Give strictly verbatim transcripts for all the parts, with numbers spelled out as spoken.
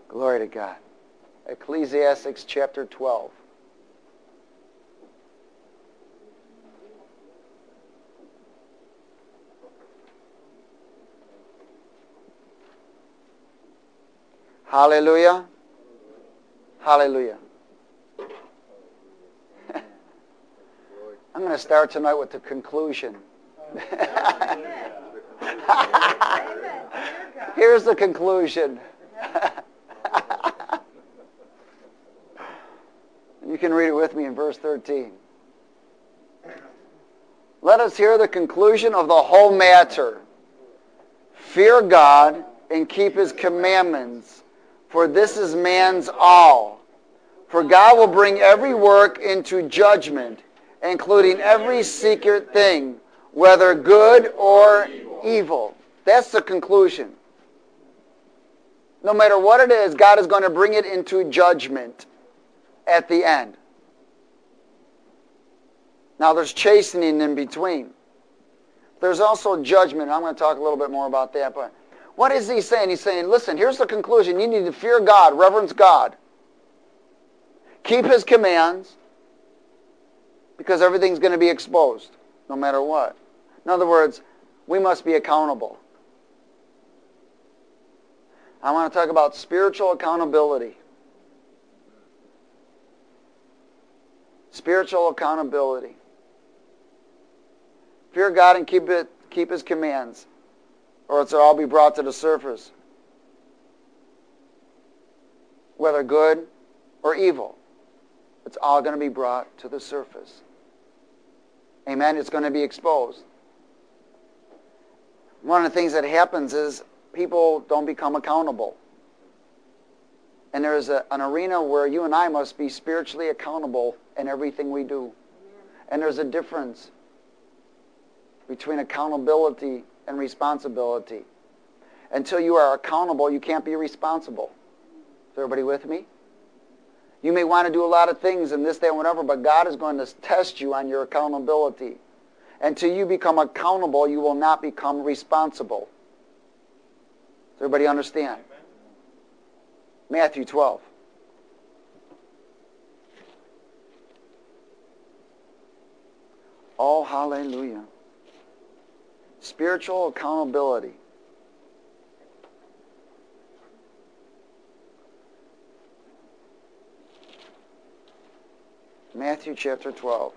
Glory to God. Ecclesiastes chapter twelve. Hallelujah. Hallelujah. I'm going to start tonight with the conclusion. Here's the conclusion. You can read it with me in verse thirteen. Let us hear the conclusion of the whole matter. Fear God and keep His commandments, for this is man's all. For God will bring every work into judgment, including every secret thing, whether good or evil. That's the conclusion. No matter what it is, God is going to bring it into judgment at the end. Now there's chastening in between. There's also judgment. I'm going to talk a little bit more about that. But what is he saying? He's saying, listen, here's the conclusion. You need to fear God, reverence God. Keep His commands, because everything's going to be exposed, no matter what. In other words, we must be accountable. I want to talk about spiritual accountability. Spiritual accountability. Fear God and keep it, keep His commands, or else they'll all be brought to the surface. Whether good or evil, it's all going to be brought to the surface. Amen? It's going to be exposed. One of the things that happens is people don't become accountable. And there's a, an arena where you and I must be spiritually accountable in everything we do. And there's a difference between accountability and responsibility. Until you are accountable, you can't be responsible. Is everybody with me? You may want to do a lot of things in this, that, and whatever, but God is going to test you on your accountability. Until you become accountable, you will not become responsible. Does everybody understand? Amen. Matthew twelve. Oh, hallelujah. Spiritual accountability. Matthew chapter twelve.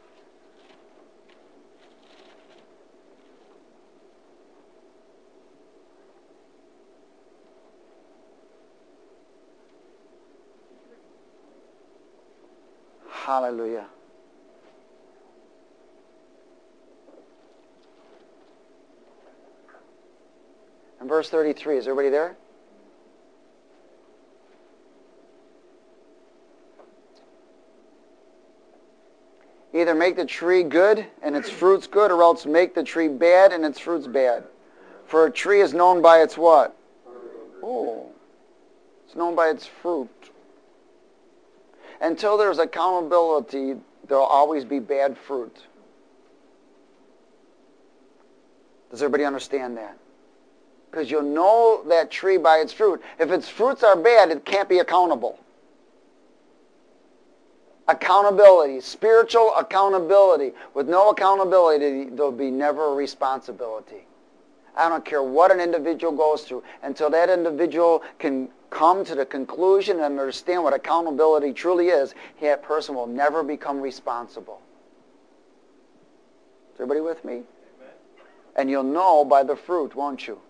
Hallelujah. And verse thirty-three, is everybody there? Either make the tree good and its fruits good, or else make the tree bad and its fruits bad. For a tree is known by its what? Oh, it's known by its fruit. Until there's accountability, there will always be bad fruit. Does everybody understand that? Because you'll know that tree by its fruit. If its fruits are bad, it can't be accountable. Accountability, spiritual accountability. With no accountability, there'll be never a responsibility. I don't care what an individual goes through. Until that individual can come to the conclusion and understand what accountability truly is, that person will never become responsible. Is everybody with me? Amen. And you'll know by the fruit, won't you?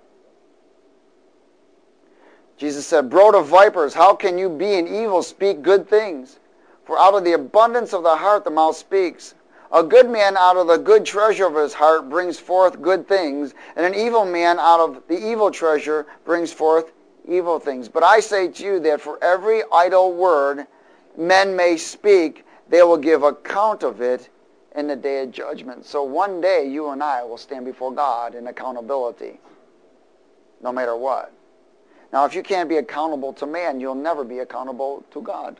Jesus said, brood of vipers, how can you being evil speak good things? For out of the abundance of the heart the mouth speaks. A good man out of the good treasure of his heart brings forth good things, and an evil man out of the evil treasure brings forth evil things. But I say to you that for every idle word men may speak, they will give account of it in the day of judgment. So one day you and I will stand before God in accountability, no matter what. Now if you can't be accountable to man, you'll never be accountable to God.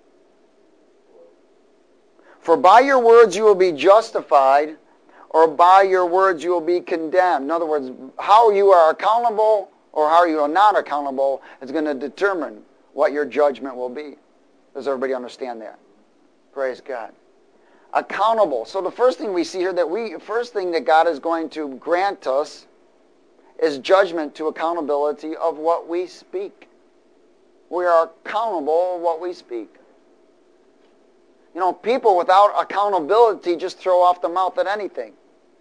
For by your words you will be justified, or by your words you will be condemned. In other words, how you are accountable or how you are not accountable is going to determine what your judgment will be. Does everybody understand that? Praise God. Accountable. So the first thing we see here that we, first thing that God is going to grant us is judgment to accountability of what we speak. We are accountable of what we speak. You know, people without accountability just throw off the mouth at anything.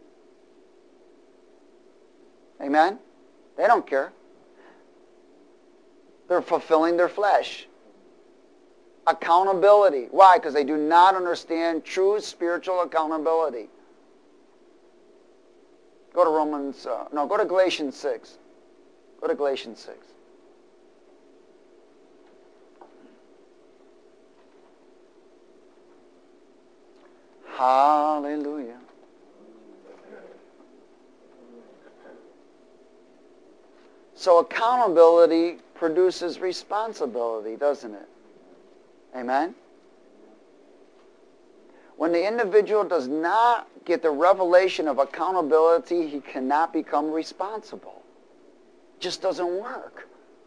Amen? They don't care. They're fulfilling their flesh. Accountability. Why? Because they do not understand true spiritual accountability. Go to Romans, uh, no, go to Galatians six. Go to Galatians six. Hallelujah. So accountability produces responsibility, doesn't it? Amen? When the individual does not get the revelation of accountability, he cannot become responsible. It just doesn't work.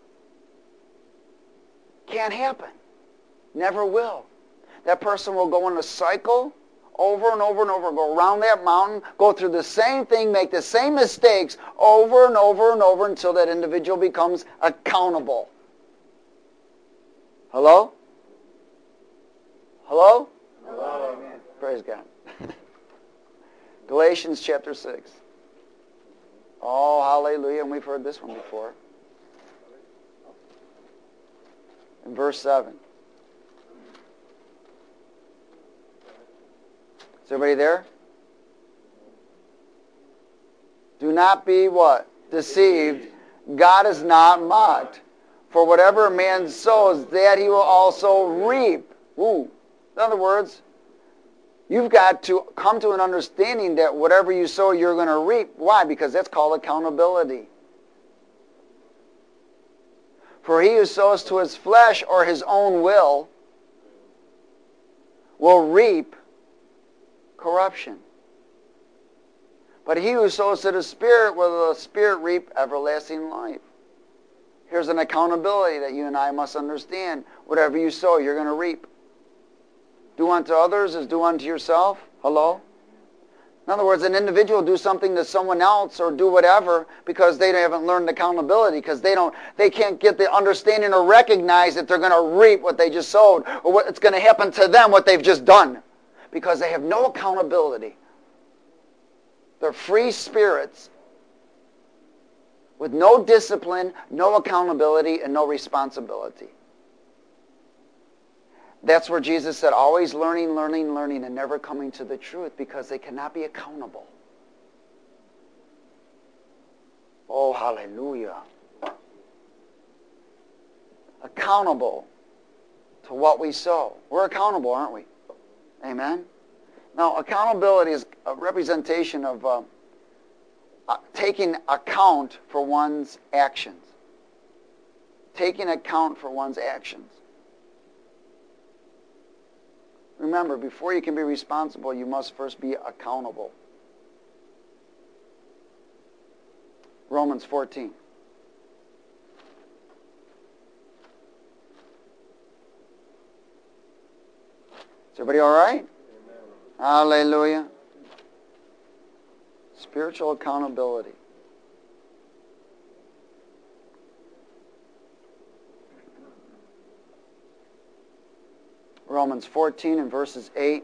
Can't happen. Never will. That person will go in a cycle over and over and over, go around that mountain, go through the same thing, make the same mistakes over and over and over until that individual becomes accountable. Hello? Hello? Hello. Amen. Praise God. Galatians chapter six. Oh, hallelujah. And we've heard this one before. In verse seven. Is everybody there? Do not be what? Deceived. God is not mocked. For whatever a man sows, that he will also reap. Ooh. In other words, you've got to come to an understanding that whatever you sow, you're going to reap. Why? Because that's called accountability. For he who sows to his flesh or his own will will reap corruption. But he who sows to the Spirit will the Spirit reap everlasting life. Here's an accountability that you and I must understand. Whatever you sow, you're going to reap. Do unto others as do unto yourself. Hello? In other words, an individual will do something to someone else or do whatever because they haven't learned accountability, because they don't, they can't get the understanding or recognize that they're going to reap what they just sowed or what's going to happen to them, what they've just done, because they have no accountability. They're free spirits with no discipline, no accountability, and no responsibility. That's where Jesus said, always learning, learning, learning, and never coming to the truth, because they cannot be accountable. Oh, hallelujah. Accountable to what we sow. We're accountable, aren't we? Amen? Now, accountability is a representation of uh, uh, taking account for one's actions. Taking account for one's actions. Remember, before you can be responsible, you must first be accountable. Romans fourteen. Is everybody all right? Amen. Hallelujah. Spiritual accountability. Romans fourteen and verses eight.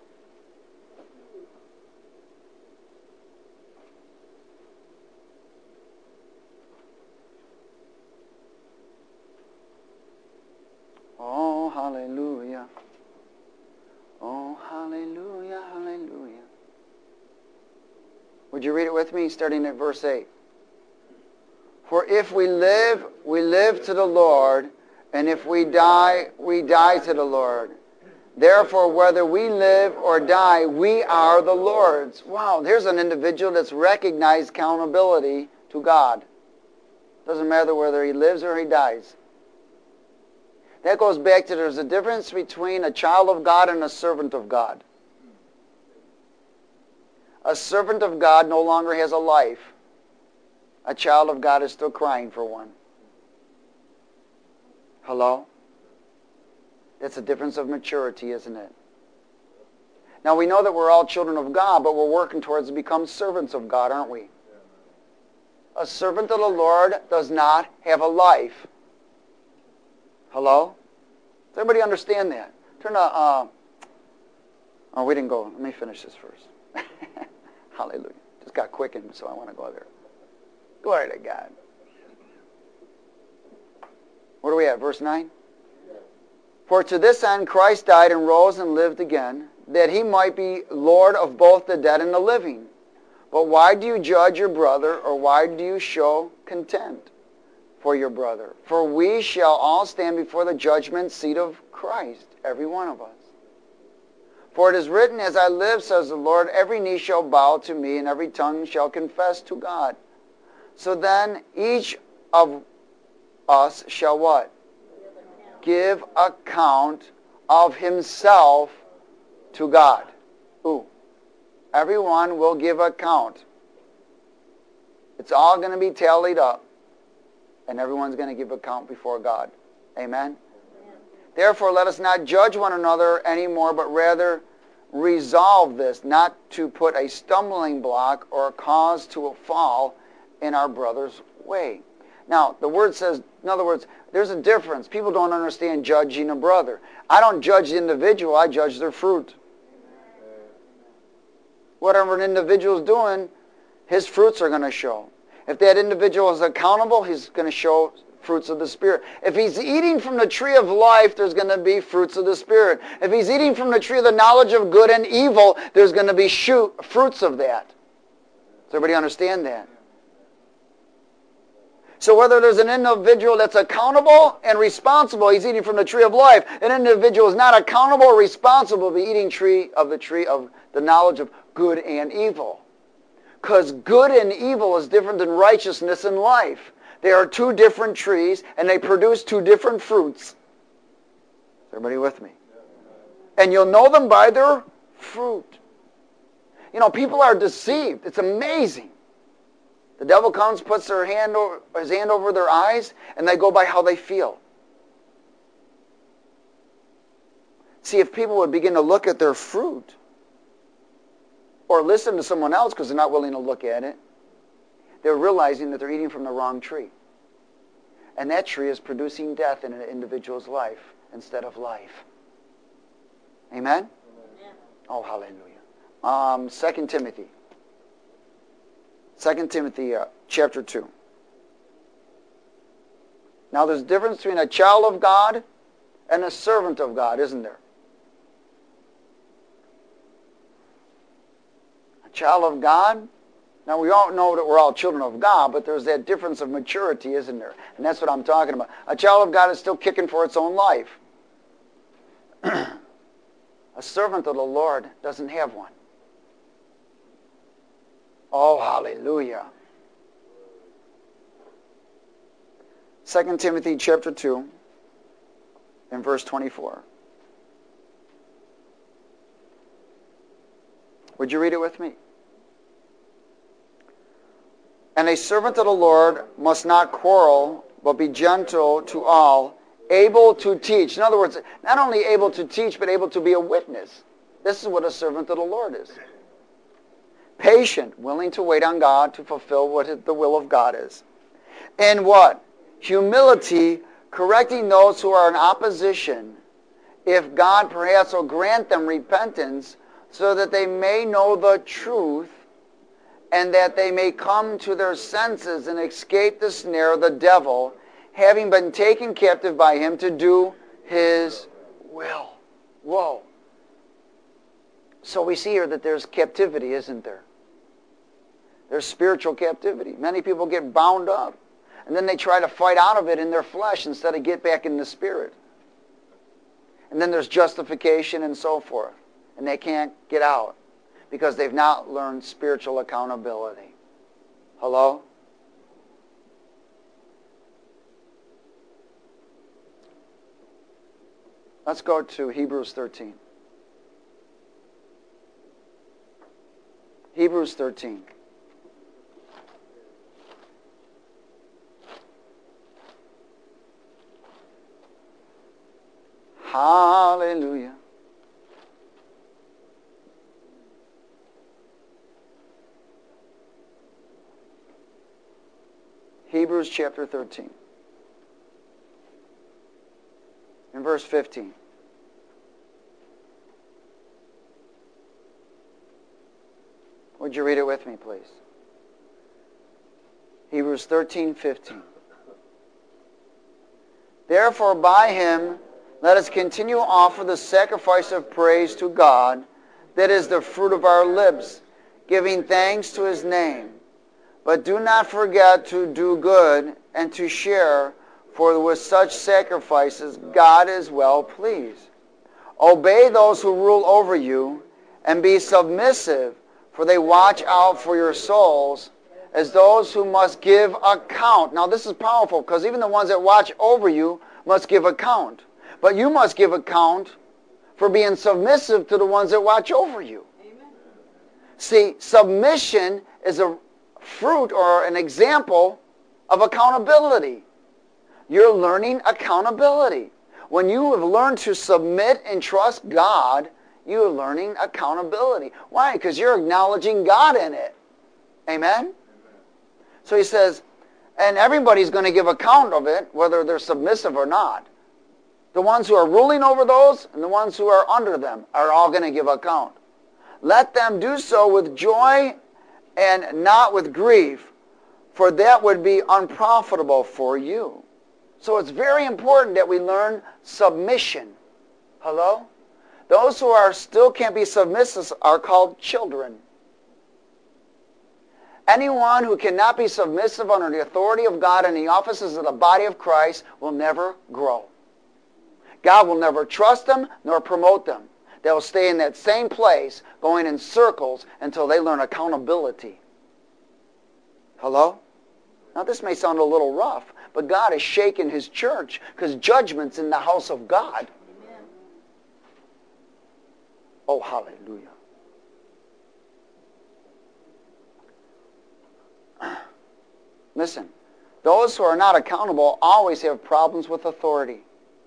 Oh, hallelujah. Oh, hallelujah, hallelujah. Would you read it with me, starting at verse eight? For if we live, we live to the Lord, and if we die, we die to the Lord. Therefore, whether we live or die, we are the Lord's. Wow, there's an individual that's recognized accountability to God. Doesn't matter whether he lives or he dies. That goes back to there's a difference between a child of God and a servant of God. A servant of God no longer has a life. A child of God is still crying for one. Hello? That's a difference of maturity, isn't it? Now, we know that we're all children of God, but we're working towards to become servants of God, aren't we? A servant of the Lord does not have a life. Hello? Does everybody understand that? Turn to, uh, oh, we didn't go. Let me finish this first. Hallelujah. Just got quickened, so I want to go there. Glory to God. Where do we at? Verse nine? For to this end Christ died and rose and lived again, that he might be Lord of both the dead and the living. But why do you judge your brother, or why do you show contempt for your brother? For we shall all stand before the judgment seat of Christ, every one of us. For it is written, as I live, says the Lord, every knee shall bow to me, and every tongue shall confess to God. So then each of us shall what? Give account of himself to God. Who? Everyone will give account. It's all going to be tallied up. And everyone's going to give account before God. Amen? Amen? Therefore, let us not judge one another anymore, but rather resolve this, not to put a stumbling block or a cause to a fall in our brother's way. Now, the word says, in other words, there's a difference. People don't understand judging a brother. I don't judge the individual, I judge their fruit. Whatever an individual is doing, his fruits are going to show. If that individual is accountable, he's going to show fruits of the Spirit. If he's eating from the tree of life, there's going to be fruits of the Spirit. If he's eating from the tree of the knowledge of good and evil, there's going to be shoot, fruits of that. Does everybody understand that? So whether there's an individual that's accountable and responsible, he's eating from the tree of life. An individual is not accountable or responsible, be eating tree of the tree of the knowledge of good and evil. Because good and evil is different than righteousness and life. They are two different trees, and they produce two different fruits. Is everybody with me? And you'll know them by their fruit. You know, people are deceived. It's amazing. The devil comes, puts their hand over, his hand over their eyes, and they go by how they feel. See, if people would begin to look at their fruit, or listen to someone else because they're not willing to look at it, they're realizing that they're eating from the wrong tree. And that tree is producing death in an individual's life instead of life. Amen? Amen. Oh, hallelujah. Um, Second Timothy. Second Timothy uh, chapter two. Now there's a difference between a child of God and a servant of God, isn't there? A child of God. Now we all know that we're all children of God, but there's that difference of maturity, isn't there? And that's what I'm talking about. A child of God is still kicking for its own life. A servant of the Lord doesn't have one. Oh, hallelujah. Second Timothy chapter two and verse twenty-four. Would you read it with me? And a servant of the Lord must not quarrel, but be gentle to all, able to teach. In other words, not only able to teach, but able to be a witness. This is what a servant of the Lord is. Patient, willing to wait on God to fulfill what the will of God is. And what? Humility, correcting those who are in opposition, if God perhaps will grant them repentance, so that they may know the truth, and that they may come to their senses and escape the snare of the devil, having been taken captive by him to do his will. Whoa. So we see here that there's captivity, isn't there? There's spiritual captivity. Many people get bound up, and then they try to fight out of it in their flesh instead of get back in the spirit. And then there's justification and so forth, and they can't get out because they've not learned spiritual accountability. Hello? Let's go to Hebrews thirteen. Hebrews thirteen. Hallelujah. Hebrews chapter thirteen. In verse fifteen. Would you read it with me, please? Hebrews thirteen fifteen. Therefore, by him, let us continue to offer the sacrifice of praise to God, that is the fruit of our lips, giving thanks to his name. But do not forget to do good and to share, for with such sacrifices God is well pleased. Obey those who rule over you, and be submissive, for they watch out for your souls, as those who must give account. Now this is powerful, because even the ones that watch over you must give account. But you must give account for being submissive to the ones that watch over you. Amen. See, submission is a fruit or an example of accountability. You're learning accountability. When you have learned to submit and trust God, you're learning accountability. Why? Because you're acknowledging God in it. Amen? So he says, and everybody's going to give account of it, whether they're submissive or not. The ones who are ruling over those and the ones who are under them are all going to give account. Let them do so with joy and not with grief, for that would be unprofitable for you. So it's very important that we learn submission. Hello? Those who are still can't be submissive are called children. Anyone who cannot be submissive under the authority of God in the offices of the body of Christ will never grow. God will never trust them nor promote them. They'll stay in that same place, going in circles until they learn accountability. Hello? Now this may sound a little rough, but God is shaking his church because judgment's in the house of God. Amen. Oh, hallelujah. Listen, those who are not accountable always have problems with authority.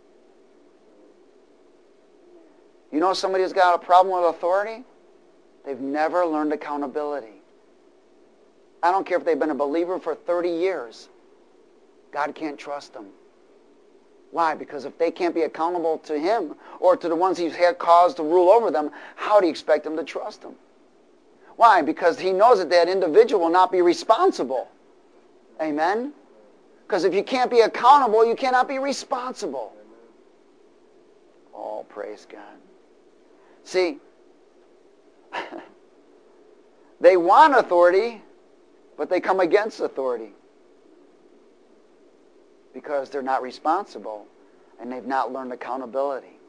You know somebody who's got a problem with authority? They've never learned accountability. I don't care if they've been a believer for thirty years. God can't trust them. Why? Because if they can't be accountable to him or to the ones he's had caused to rule over them, how do you expect them to trust him? Why? Because he knows that that individual will not be responsible. Amen? Because if you can't be accountable, you cannot be responsible. Oh, praise God. See, they want authority, but they come against authority because they're not responsible and they've not learned accountability.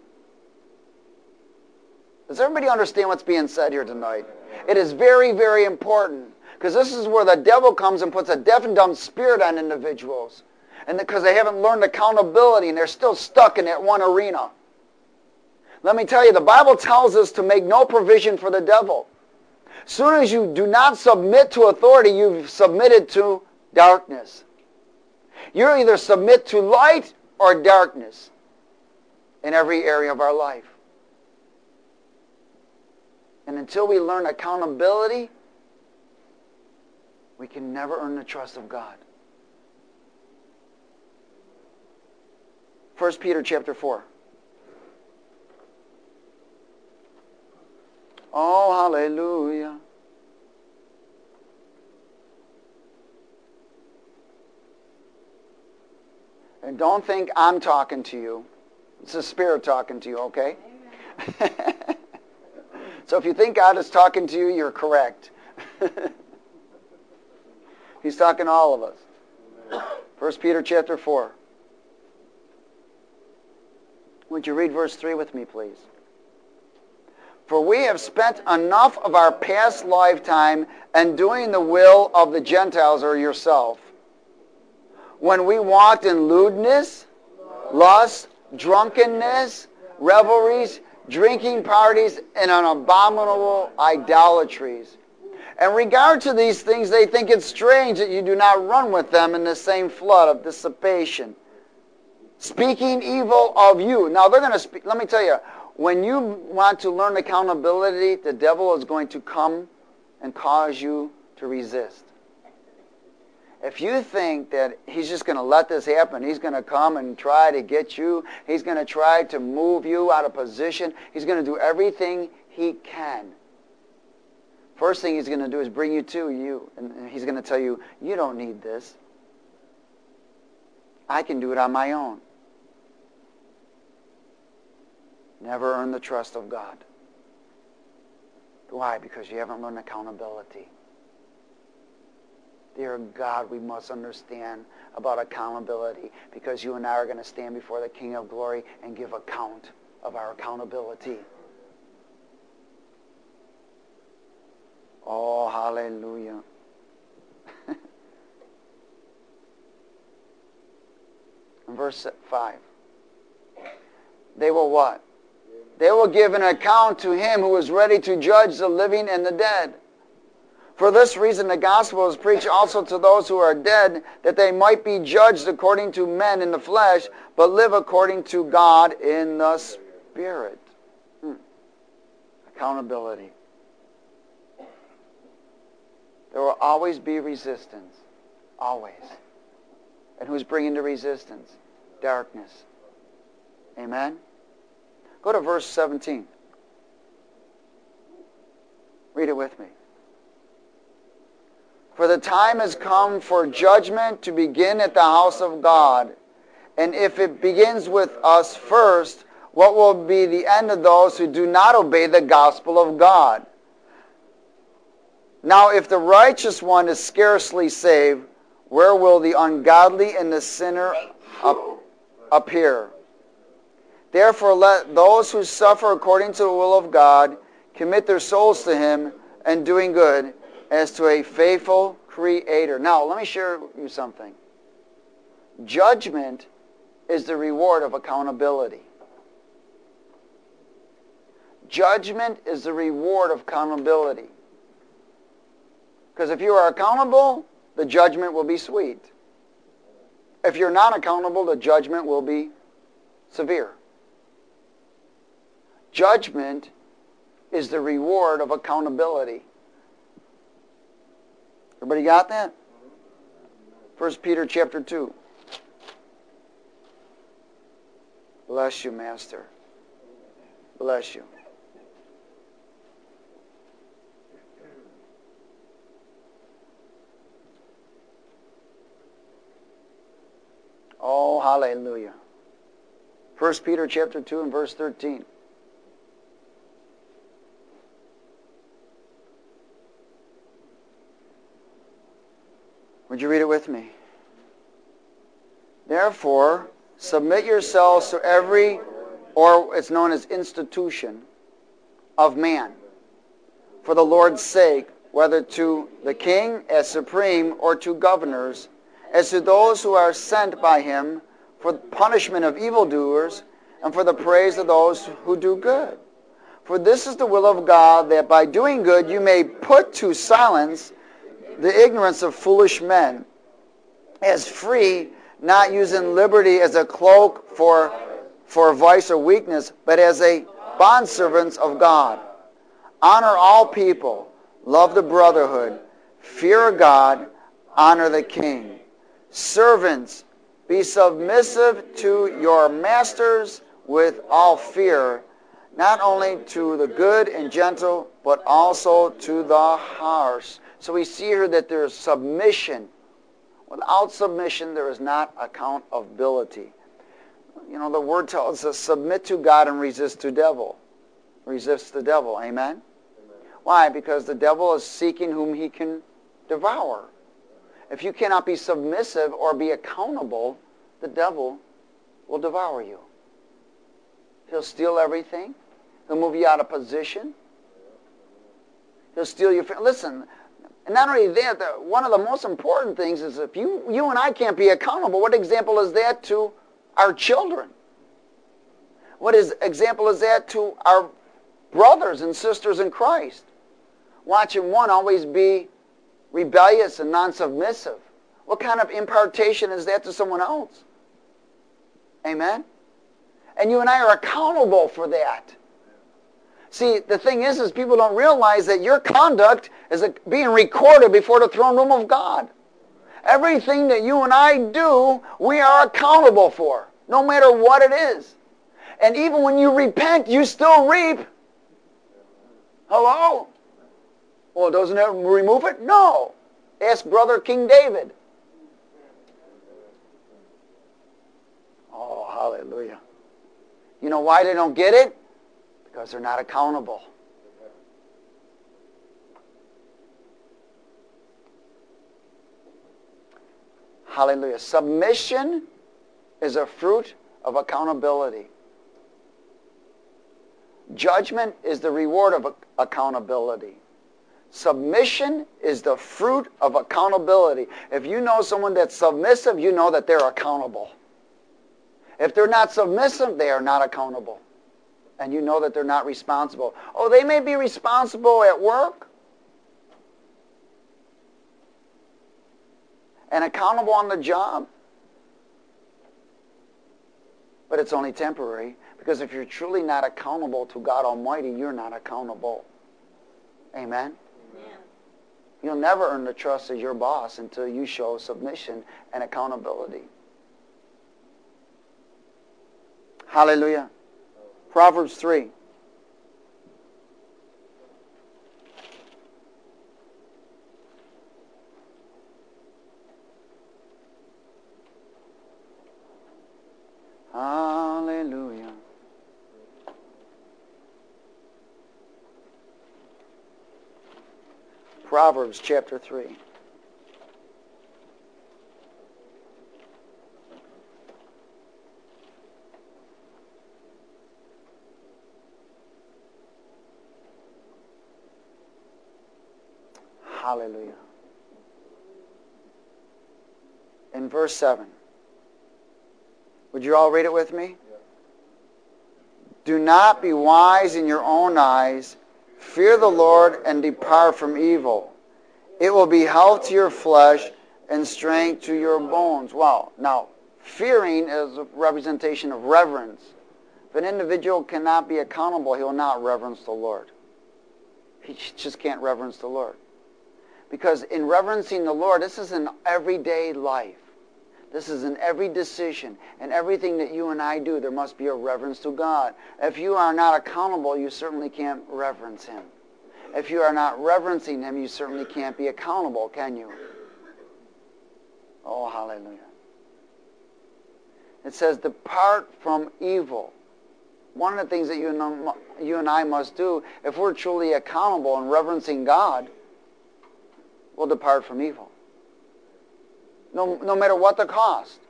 Does everybody understand what's being said here tonight? It is very, very important, because this is where the devil comes and puts a deaf and dumb spirit on individuals, and because they haven't learned accountability and they're still stuck in that one arena. Let me tell you, the Bible tells us to make no provision for the devil. As soon as you do not submit to authority, you've submitted to darkness. You either submit to light or darkness in every area of our life. And until we learn accountability, we can never earn the trust of God. First Peter chapter four. Oh, hallelujah. And don't think I'm talking to you. It's the Spirit talking to you, okay? So if you think God is talking to you, you're correct. He's talking to all of us. First Peter chapter four. Would you read verse three with me, please? For we have spent enough of our past lifetime in doing the will of the Gentiles or yourself, when we walked in lewdness, lust, drunkenness, revelries, drinking parties, and on abominable idolatries. In regard to these things, they think it strange that you do not run with them in the same flood of dissipation. speaking evil of you. Now they're going to speak. Let me tell you, when you want to learn accountability, the devil is going to come and cause you to resist. If you think that he's just going to let this happen, he's going to come and try to get you, he's going to try to move you out of position, he's going to do everything he can. First thing he's going to do is bring you to you, and he's going to tell you, you don't need this. I can do it on my own. Never earn the trust of God. Why? Because you haven't learned accountability. Dear God, we must understand about accountability, because you and I are going to stand before the King of Glory and give account of our accountability. Oh, hallelujah. In verse five. They will what? They will give an account to him who is ready to judge the living and the dead. For this reason the gospel is preached also to those who are dead, that they might be judged according to men in the flesh, but live according to God in the Spirit. Hmm. Accountability. There will always be resistance. Always. And who's bringing the resistance? Darkness. Amen? Go to verse seventeen. Read it with me. For the time has come for judgment to begin at the house of God. And if it begins with us first, what will be the end of those who do not obey the gospel of God? Now, if the righteous one is scarcely saved, where will the ungodly and the sinner up, appear? Therefore, let those who suffer according to the will of God commit their souls to him and doing good as to a faithful Creator. Now, let me share with you something. Judgment is the reward of accountability. Judgment is the reward of accountability. Because if you are accountable, the judgment will be sweet. If you're not accountable, the judgment will be severe. Judgment is the reward of accountability. Everybody got that? First Peter chapter two. Bless you, Master. Bless you. Oh, hallelujah. First Peter chapter two and verse thirteen. Would you read it with me? Therefore, submit yourselves to every, or it's known as institution, of man, for the Lord's sake, whether to the king as supreme or to governors, as to those who are sent by him for the punishment of evildoers and for the praise of those who do good. For this is the will of God, that by doing good you may put to silence the ignorance of foolish men, as free, not using liberty as a cloak for, for vice or weakness, but as a bondservants of God. Honor all people, love the brotherhood, fear God, honor the king. Servants, be submissive to your masters with all fear, not only to the good and gentle, but also to the harsh. So we see here that there is submission. Without submission, there is not accountability. You know, the word tells us, submit to God and resist to devil. Resist the devil. Amen? Amen? Why? Because the devil is seeking whom he can devour. If you cannot be submissive or be accountable, the devil will devour you. He'll steal everything. He'll move you out of position. He'll steal your... Listen, and not only that, the, one of the most important things is if you, you and I can't be accountable, what example is that to our children? What is, example is that to our brothers and sisters in Christ? Watching one always be rebellious and non-submissive. What kind of impartation is that to someone else? Amen? And you and I are accountable for that. See, the thing is, is people don't realize that your conduct is being recorded before the throne room of God. Everything that you and I do, we are accountable for, no matter what it is. And even when you repent, you still reap. Hello? Well, doesn't it remove it? No. Ask Brother King David. Oh, hallelujah. You know why they don't get it? Because they're not accountable. Hallelujah. Submission is a fruit of accountability. Judgment is the reward of accountability. Submission is the fruit of accountability. If you know someone that's submissive, you know that they're accountable. If they're not submissive, they are not accountable. And you know that they're not responsible. Oh, they may be responsible at work and accountable on the job, but it's only temporary, because if you're truly not accountable to God Almighty, you're not accountable. Amen? Amen. You'll never earn the trust of your boss until you show submission and accountability. Hallelujah. Proverbs three. Hallelujah. Proverbs chapter three. Hallelujah. In verse seven. Would you all read it with me? Do not be wise in your own eyes. Fear the Lord and depart from evil. It will be health to your flesh and strength to your bones. Wow. Now, fearing is a representation of reverence. If an individual cannot be accountable, he will not reverence the Lord. He just can't reverence the Lord. Because in reverencing the Lord, this is an everyday life. This is in every decision. And everything that you and I do, there must be a reverence to God. If you are not accountable, you certainly can't reverence Him. If you are not reverencing Him, you certainly can't be accountable, can you? Oh, hallelujah. It says, depart from evil. One of the things that you and, you and I must do, if we're truly accountable and reverencing God, we'll depart from evil. No, no matter what the cost.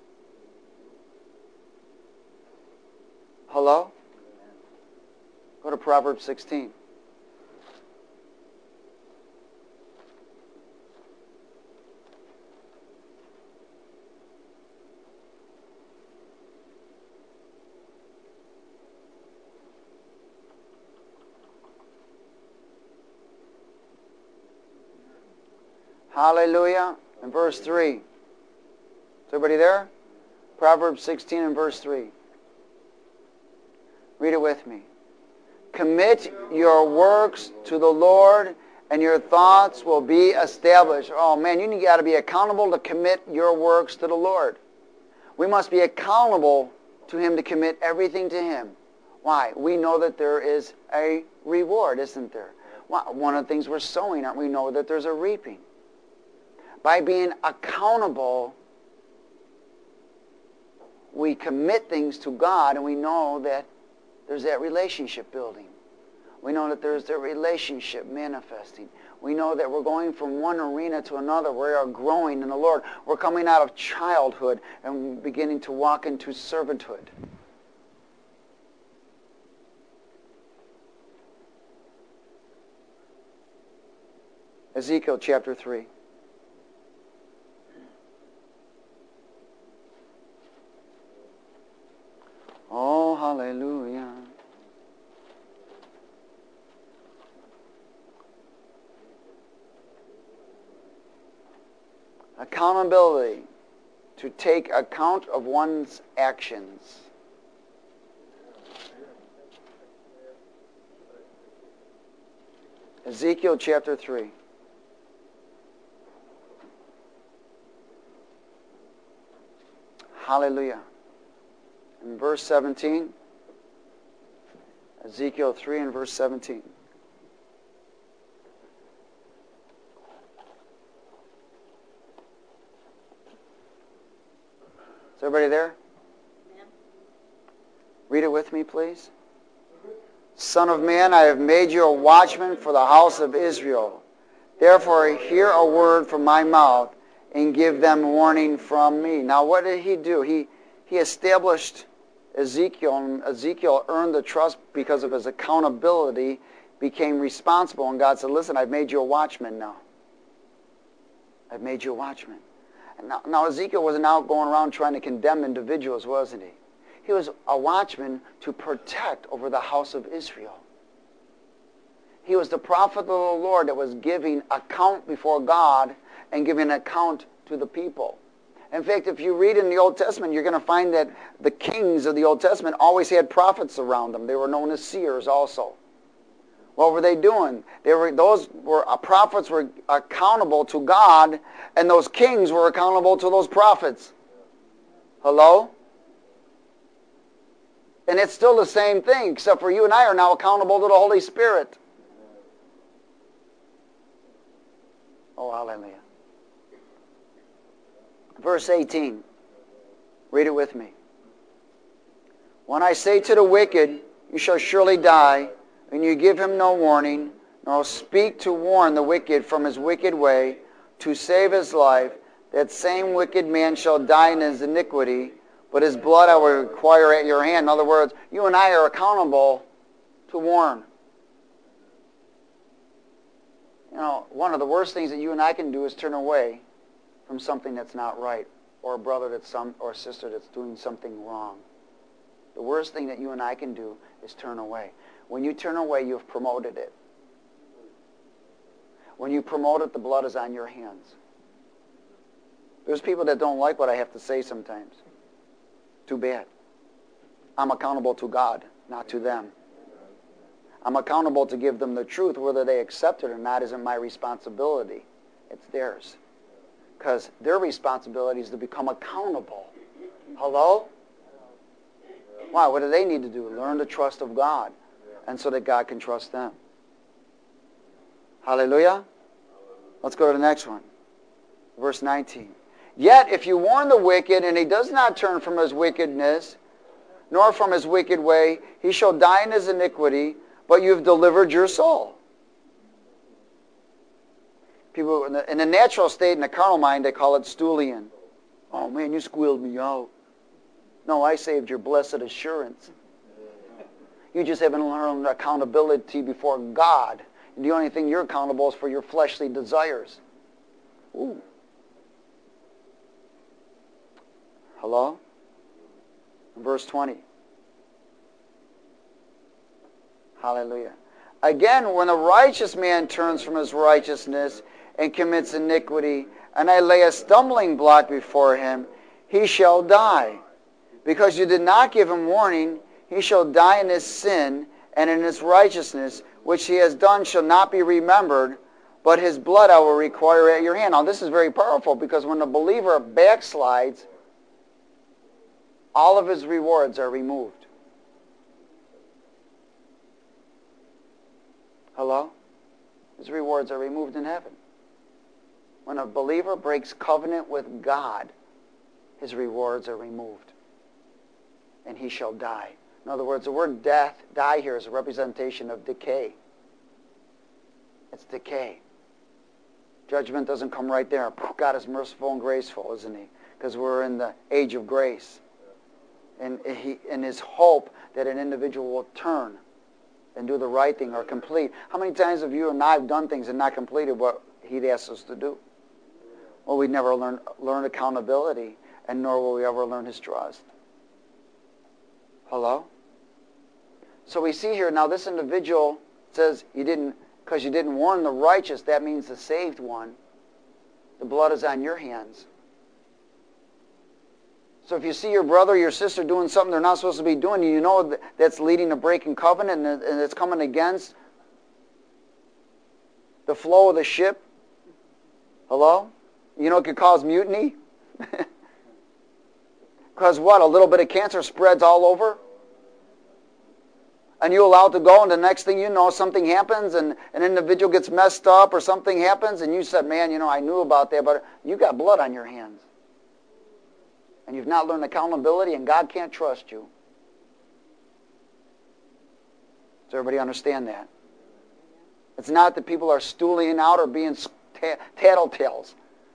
Hello? Go to Proverbs sixteen. Hallelujah. In verse three. Is everybody there? Proverbs sixteen and verse three. Read it with me. Commit your works to the Lord, and your thoughts will be established. Oh man, you got to be accountable to commit your works to the Lord. We must be accountable to Him to commit everything to Him. Why? We know that there is a reward, isn't there? One of the things we're sowing, aren't we? Know that there's a reaping. By being accountable, we commit things to God, and we know that there's that relationship building. We know that there's that relationship manifesting. We know that we're going from one arena to another. We are growing in the Lord. We're coming out of childhood and beginning to walk into servanthood. Ezekiel chapter three. Oh, hallelujah. Accountability. to take account of one's actions. Ezekiel chapter three. Hallelujah. In verse seventeen. Ezekiel three and verse seventeen. Is everybody there? Amen. Read it with me, please. Son of man, I have made you a watchman for the house of Israel. Therefore, hear a word from my mouth and give them warning from me. Now, what did he do? He, he established Ezekiel, and Ezekiel earned the trust because of his accountability, became responsible, and God said, listen, I've made you a watchman now. I've made you a watchman. And now, now, Ezekiel wasn't out going around trying to condemn individuals, wasn't he? He was a watchman to protect over the house of Israel. He was the prophet of the Lord that was giving account before God and giving an account to the people. In fact, if you read in the Old Testament, you're going to find that the kings of the Old Testament always had prophets around them. They were known as seers also. What were they doing? They were those were uh, prophets were accountable to God, and those kings were accountable to those prophets. Hello? And it's still the same thing, except for you and I are now accountable to the Holy Spirit. Oh, hallelujah. Verse eighteen. Read it with me. When I say to the wicked, you shall surely die, and you give him no warning, nor speak to warn the wicked from his wicked way, to save his life, that same wicked man shall die in his iniquity, but his blood I will require at your hand. In other words, you and I are accountable to warn. You know, one of the worst things that you and I can do is turn away from something that's not right, or a brother that's some, or a sister that's doing something wrong. The worst thing that you and I can do is turn away. When you turn away, you've promoted it. When you promote it, the blood is on your hands. There's people that don't like what I have to say sometimes. Too bad. I'm accountable to God, not to them. I'm accountable to give them the truth. Whether they accept it or not isn't my responsibility. It's theirs. Because their responsibility is to become accountable. Hello? Why? What do they need to do? Learn the trust of God. And so that God can trust them. Hallelujah? Let's go to the next one. Verse nineteen. Yet if you warn the wicked, and he does not turn from his wickedness, nor from his wicked way, he shall die in his iniquity, but you've delivered your soul. People in the, in the natural state, in the carnal mind, they call it Stulian. Oh man, you squealed me out. No, I saved your blessed assurance. You just haven't learned accountability before God. And the only thing you're accountable is for your fleshly desires. Ooh. Hello? Verse twenty. Hallelujah. Again, when a righteous man turns from his righteousness and commits iniquity, and I lay a stumbling block before him, he shall die. Because you did not give him warning, he shall die in his sin, and in his righteousness, which he has done shall not be remembered, but his blood I will require at your hand. Now this is very powerful, because when the believer backslides, all of his rewards are removed. Hello? His rewards are removed in heaven. When a believer breaks covenant with God, his rewards are removed. And he shall die. In other words, the word death, die here, is a representation of decay. It's decay. Judgment doesn't come right there. God is merciful and graceful, isn't he? Because we're in the age of grace. And he, in his hope that an individual will turn and do the right thing or complete. How many times have you and I have done things and not completed what he'd asked us to do? Well, we never learn, learn accountability, and nor will we ever learn his trust. Hello? So we see here, now this individual says, you didn't, because you didn't warn the righteous, that means the saved one. The blood is on your hands. So if you see your brother or your sister doing something they're not supposed to be doing, you know that that's leading to breaking covenant and it's coming against the flow of the ship. Hello? You know it could cause mutiny? Because what? A little bit of cancer spreads all over? And you allow it to go, and the next thing you know, something happens, and an individual gets messed up, or something happens, and you said, man, you know, I knew about that, but you got blood on your hands. And you've not learned accountability, and God can't trust you. Does everybody understand that? It's not that people are stooling out or being tattletales.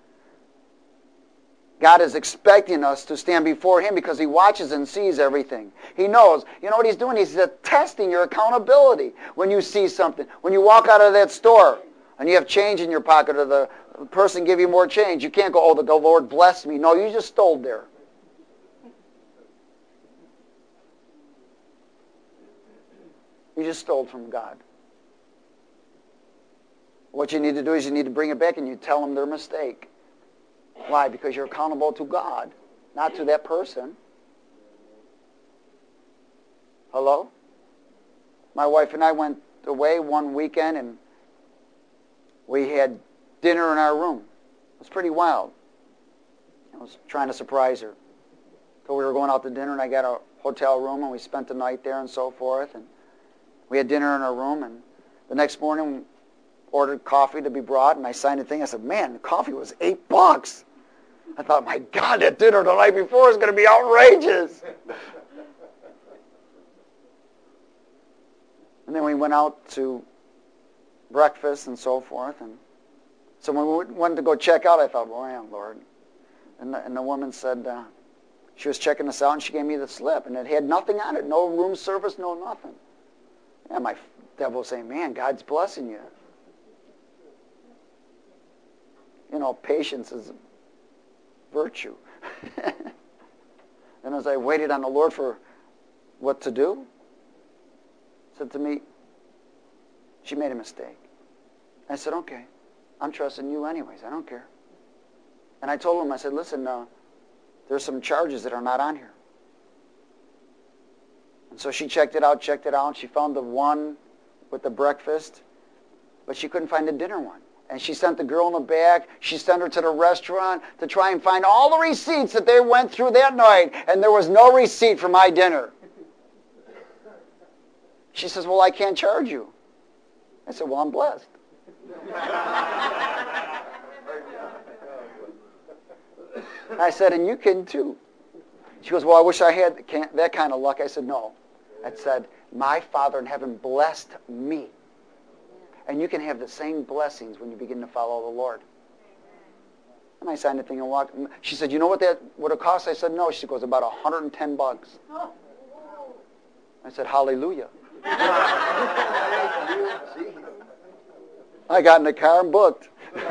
God is expecting us to stand before Him because He watches and sees everything. He knows. You know what He's doing? He's testing your accountability when you see something. When you walk out of that store and you have change in your pocket or the person give you more change, you can't go, oh, the Lord bless me. No, you just stole there. You just stole from God. What you need to do is you need to bring it back and you tell them their mistake. Why? Because you're accountable to God, not to that person. Hello? My wife and I went away one weekend and we had dinner in our room. It was pretty wild. I was trying to surprise her. So we were going out to dinner and I got a hotel room and we spent the night there and so forth. And we had dinner in our room and the next morning we ordered coffee to be brought and I signed a thing. I said, man, the coffee was eight bucks. I thought, my God, that dinner the night before is going to be outrageous. And then we went out to breakfast and so forth. And so when we went to go check out, I thought, well, yeah, Lord. And the, and the woman said, uh, she was checking us out and she gave me the slip. And it had nothing on it, no room service, no nothing. Yeah, my devil was saying, man, God's blessing you. You know, patience is virtue. And as I waited on the Lord for what to do, said to me, she made a mistake. I said, okay, I'm trusting you anyways. I don't care. And I told him, I said, listen, uh, there's some charges that are not on here. And so she checked it out, checked it out, and she found the one with the breakfast, but she couldn't find the dinner one. And she sent the girl in the back. She sent her to the restaurant to try and find all the receipts that they went through that night. And there was no receipt for my dinner. She says, well, I can't charge you. I said, well, I'm blessed. I said, and you can too. She goes, well, I wish I had that kind of luck. I said, no. I said, my Father in heaven blessed me. And you can have the same blessings when you begin to follow the Lord. And I signed the thing and walked. She said, you know what that would have cost? I said, no. She goes, about one hundred ten bucks. I said, hallelujah. I got in the car and booked.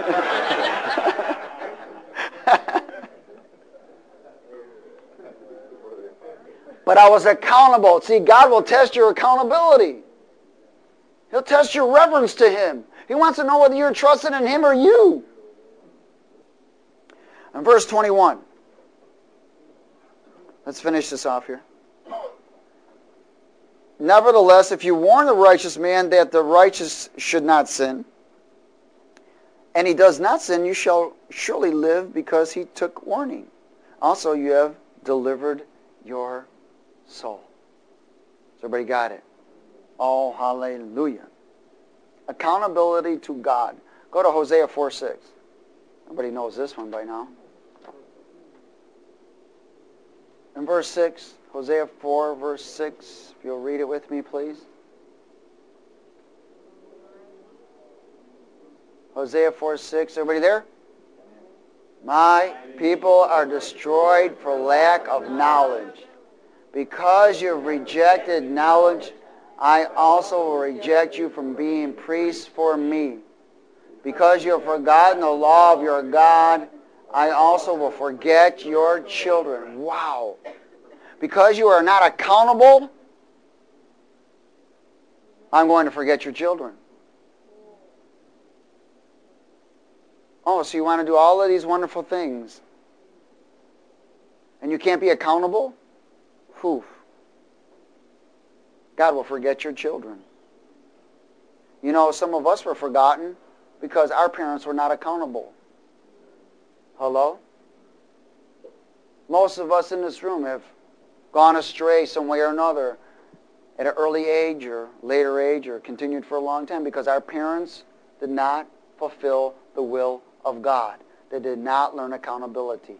But I was accountable. See, God will test your accountability. He'll test your reverence to Him. He wants to know whether you're trusting in Him or you. In verse twenty-one, let's finish this off here. Nevertheless, if you warn the righteous man that the righteous should not sin, and he does not sin, you shall surely live because he took warning. Also, you have delivered your soul. So everybody got it? Oh, hallelujah. Accountability to God. Go to Hosea four six. Everybody knows this one by now. In verse six, Hosea four, verse six, if you'll read it with me, please. Hosea four six, everybody there? My people are destroyed for lack of knowledge. Because you have rejected knowledge, I also will reject you from being priests for me. Because you have forgotten the law of your God, I also will forget your children. Wow. Because you are not accountable, I'm going to forget your children. Oh, so you want to do all of these wonderful things. and you can't be accountable, whew, God will forget your children. You know, some of us were forgotten because our parents were not accountable. Hello? Most of us in this room have gone astray some way or another at an early age or later age or continued for a long time because our parents did not fulfill the will of God. They did not learn accountability.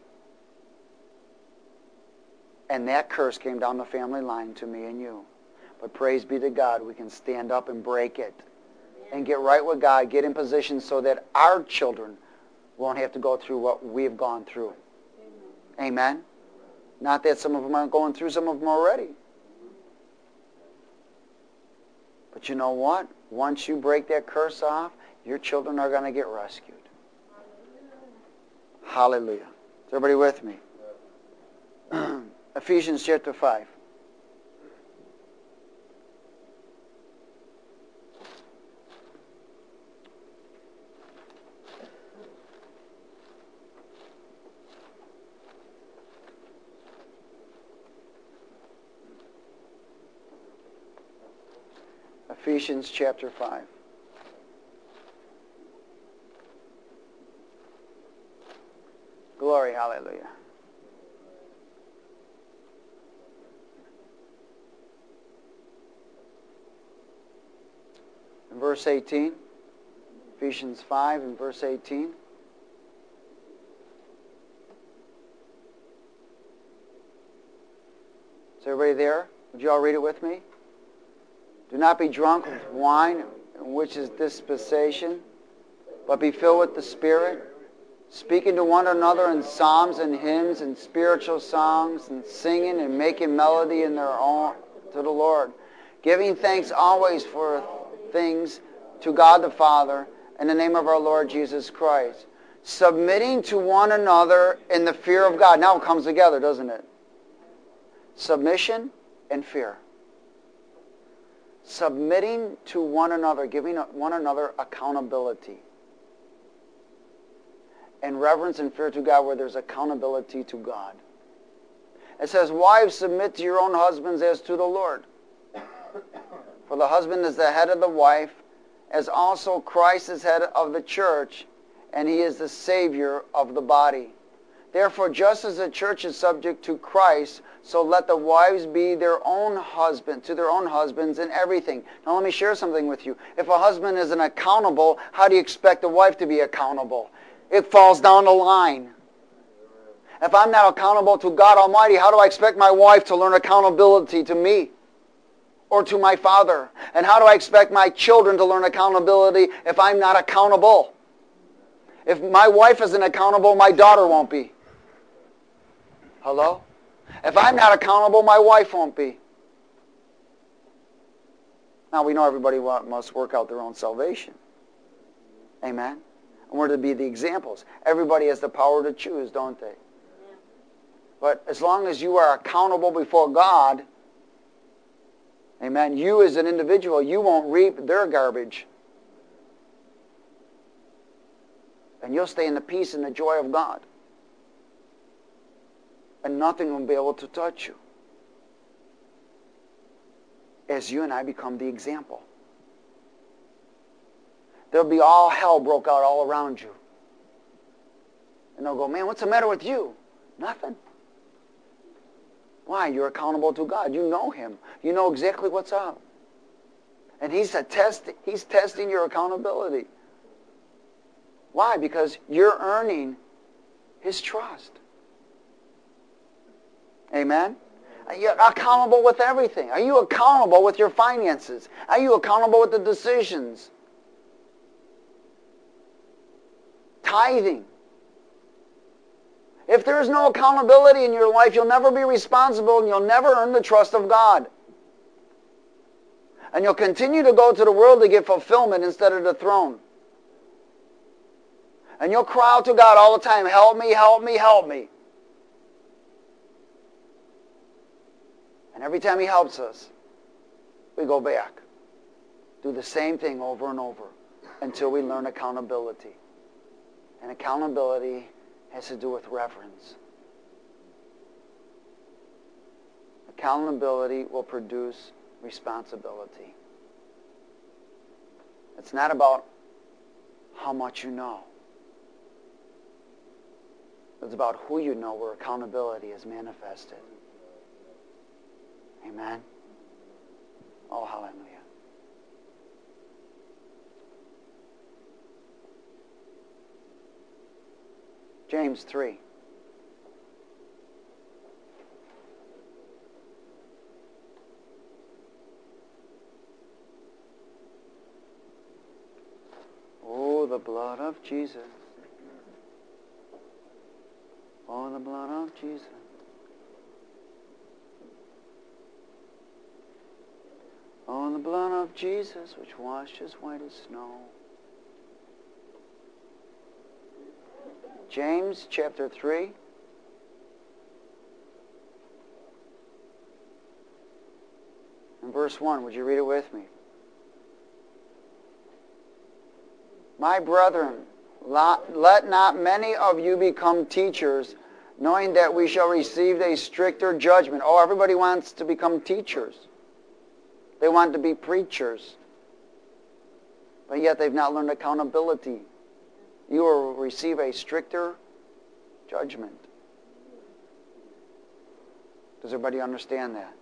And that curse came down the family line to me and you. But praise be to God, we can stand up and break it and get right with God, get in position so that our children won't have to go through what we've gone through. Amen. Amen? Not that some of them aren't going through, some of them already. But you know what? Once you break that curse off, your children are going to get rescued. Hallelujah. Is everybody with me? Ephesians chapter five. Ephesians chapter five. Glory, hallelujah. In verse eighteen, Ephesians five and verse eighteen. Is everybody there? Would you all read it with me? Do not be drunk with wine, in which is dissipation, but be filled with the Spirit, speaking to one another in psalms and hymns and spiritual songs, and singing and making melody in their own to the Lord, giving thanks always for things to God the Father in the name of our Lord Jesus Christ, submitting to one another in the fear of God. Now it comes together, doesn't it? Submission and fear. Submitting to one another, giving one another accountability. And reverence and fear to God where there's accountability to God. It says, wives, submit to your own husbands as to the Lord. For the husband is the head of the wife, as also Christ is head of the church, and he is the Savior of the body. Therefore, just as the church is subject to Christ, so let the wives be their own husband, to their own husbands in everything. Now let me share something with you. If a husband isn't accountable, how do you expect a wife to be accountable? It falls down the line. If I'm not accountable to God Almighty, how do I expect my wife to learn accountability to me or to my father? And how do I expect my children to learn accountability if I'm not accountable? If my wife isn't accountable, my daughter won't be. Hello? If I'm not accountable, my wife won't be. Now we know everybody must work out their own salvation. Amen? And we're to be the examples. Everybody has the power to choose, don't they? Yeah. But as long as you are accountable before God, amen, you as an individual, you won't reap their garbage. And you'll stay in the peace and the joy of God. And nothing will be able to touch you. As you and I become the example. There'll be all hell broke out all around you. And they'll go, man, what's the matter with you? Nothing. Why? You're accountable to God. You know Him. You know exactly what's up. And He's a test, He's testing your accountability. Why? Because you're earning His trust. Amen? You're accountable with everything. Are you accountable with your finances? Are you accountable with the decisions? Tithing. If there is no accountability in your life, you'll never be responsible and you'll never earn the trust of God. And you'll continue to go to the world to get fulfillment instead of the throne. And you'll cry out to God all the time, help me, help me, help me. And every time He helps us, we go back. Do the same thing over and over until we learn accountability. And accountability has to do with reverence. Accountability will produce responsibility. It's not about how much you know. It's about who you know where accountability is manifested. Amen? Oh, hallelujah. James three. Oh, the blood of Jesus. Oh, the blood of Jesus. Oh, the blood of Jesus, which washed as white as snow. James chapter three. And verse one. Would you read it with me? My brethren, let not many of you become teachers, knowing that we shall receive a stricter judgment. Oh, everybody wants to become teachers. They want to be preachers. But yet they've not learned accountability. You will receive a stricter judgment. Does everybody understand that?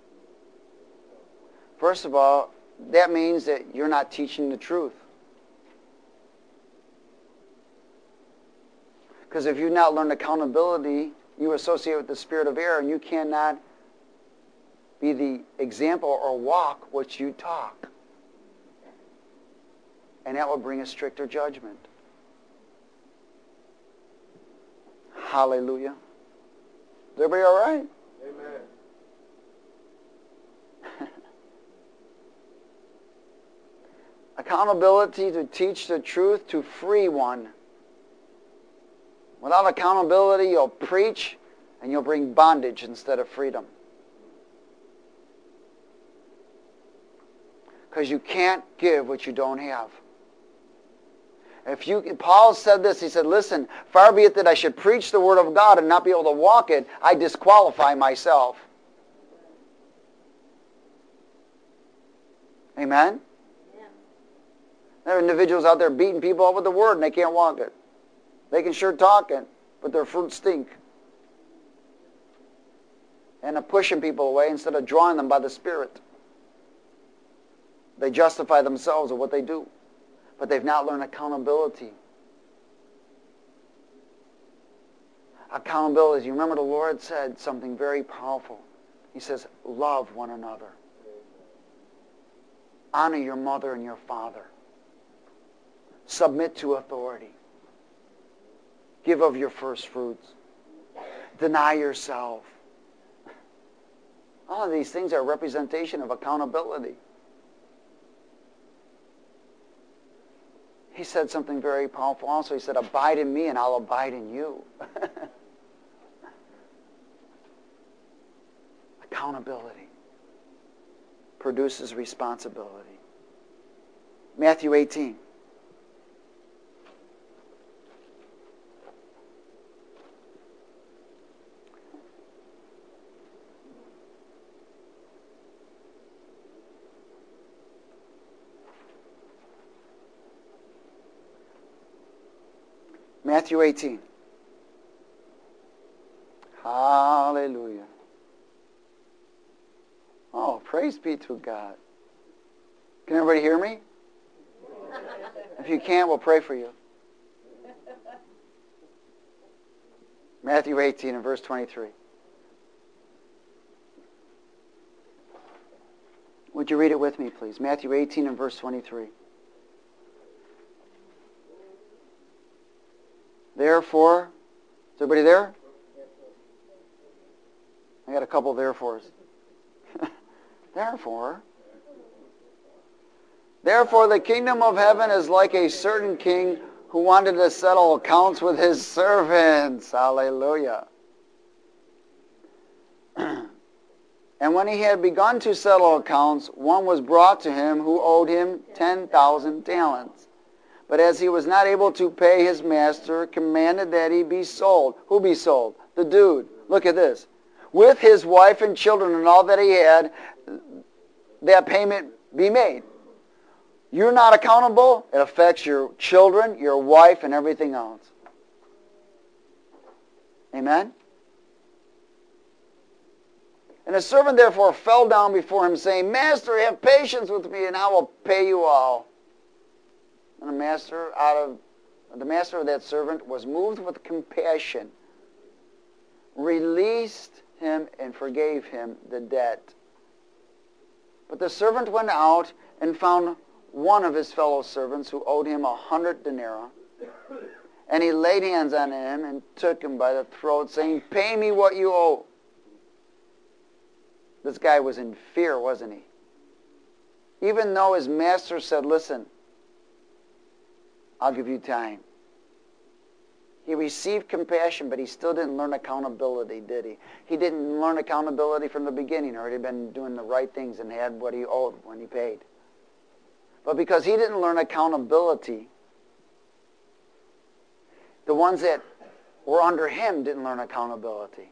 First of all, that means that you're not teaching the truth. Because if you've not learned accountability, you associate with the spirit of error, and you cannot be the example or walk what you talk. And that will bring a stricter judgment. Hallelujah. Is everybody all right? Amen. Accountability to teach the truth, to free one. Without accountability, you'll preach and you'll bring bondage instead of freedom. Because you can't give what you don't have. If you, Paul said this, he said, listen, far be it that I should preach the word of God and not be able to walk it, I disqualify myself. Amen? Yeah. There are individuals out there beating people up with the word and they can't walk it. They can sure talk it, but their fruits stink. And they're pushing people away instead of drawing them by the Spirit. They justify themselves of what they do. But they've not learned accountability. Accountability. You remember the Lord said something very powerful. He says, love one another. Honor your mother and your father. Submit to authority. Give of your first fruits. Deny yourself. All of these things are a representation of accountability. He said something very powerful also. He said, abide in me and I'll abide in you. Accountability produces responsibility. Matthew eighteen. Matthew eighteen. Hallelujah. Oh, praise be to God. Can everybody hear me? If you can't, we'll pray for you. Matthew eighteen and verse twenty-three. Would you read it with me, please? Matthew eighteen and verse twenty-three. Therefore, is everybody there? I got a couple of therefores. Therefore, therefore the kingdom of heaven is like a certain king who wanted to settle accounts with his servants. Hallelujah. And when he had begun to settle accounts, one was brought to him who owed him ten thousand talents. But as he was not able to pay, his master commanded that he be sold. Who be sold? The dude. Look at this. with his wife and children and all that he had, that payment be made. You're not accountable, it affects your children, your wife, and everything else. Amen? And the servant therefore fell down before him, saying, Master, have patience with me, and I will pay you all. And the master out of the master of that servant was moved with compassion, released him, and forgave him the debt. But the servant went out and found one of his fellow servants who owed him a hundred denarii. And he laid hands on him and took him by the throat, saying, Pay me what you owe. This guy was in fear, wasn't he? Even though his master said, Listen, I'll give you time. He received compassion, but he still didn't learn accountability, did he? He didn't learn accountability from the beginning, or he'd been doing the right things and had what he owed when he paid. But because he didn't learn accountability, the ones that were under him didn't learn accountability.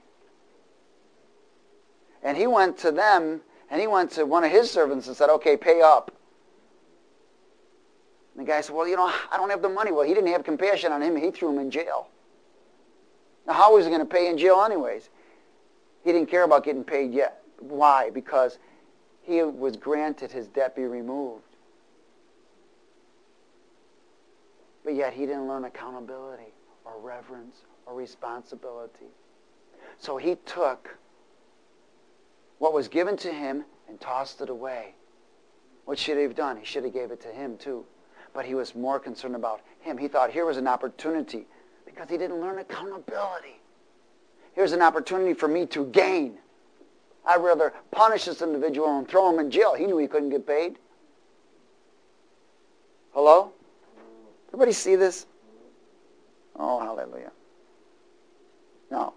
And he went to them, and he went to one of his servants and said, okay, pay up. And the guy said, well, you know, I don't have the money. Well, he didn't have compassion on him. He threw him in jail. Now, how was he going to pay in jail anyways? He didn't care about getting paid yet. Why? Because he was granted his debt be removed. But yet he didn't learn accountability or reverence or responsibility. So he took what was given to him and tossed it away. What should he have done? He should have gave it to him too. But he was more concerned about him. He thought here was an opportunity because he didn't learn accountability. Here's an opportunity for me to gain. I'd rather punish this individual and throw him in jail. He knew he couldn't get paid. Hello? Everybody see this? Oh, hallelujah. Now,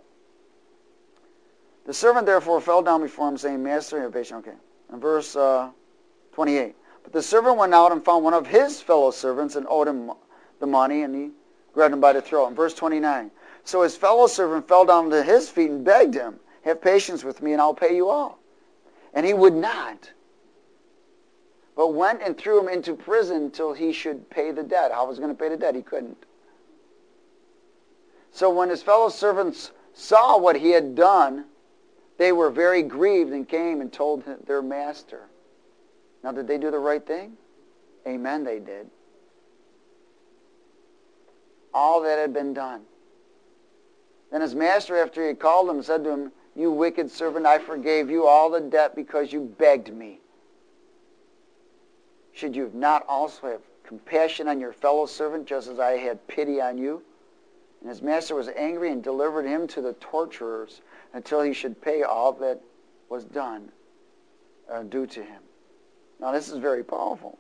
the servant therefore fell down before him, saying, Master, have patience. Okay. In verse uh, twenty-eight. But the servant went out and found one of his fellow servants and owed him the money, and he grabbed him by the throat. In verse twenty-nine. So his fellow servant fell down to his feet and begged him, have patience with me, and I'll pay you all. And he would not, but went and threw him into prison till he should pay the debt. How was he going to pay the debt? He couldn't. So when his fellow servants saw what he had done, they were very grieved and came and told their master. Now, did they do the right thing? Amen, they did. All that had been done. Then his master, after he had called him, said to him, You wicked servant, I forgave you all the debt because you begged me. Should you not also have compassion on your fellow servant, just as I had pity on you? And his master was angry and delivered him to the torturers until he should pay all that was done uh, due to him. Now, this is very powerful.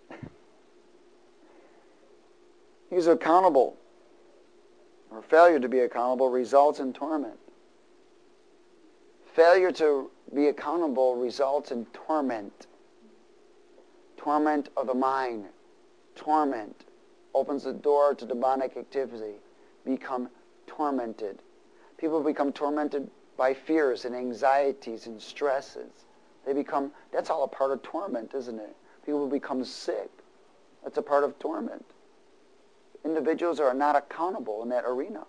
He's accountable, or failure to be accountable results in torment. Failure to be accountable results in torment. Torment of the mind. Torment opens the door to demonic activity. Become tormented. People become tormented by fears and anxieties and stresses. They become, that's all a part of torment, isn't it? People become sick. That's a part of torment. Individuals are not accountable in that arena.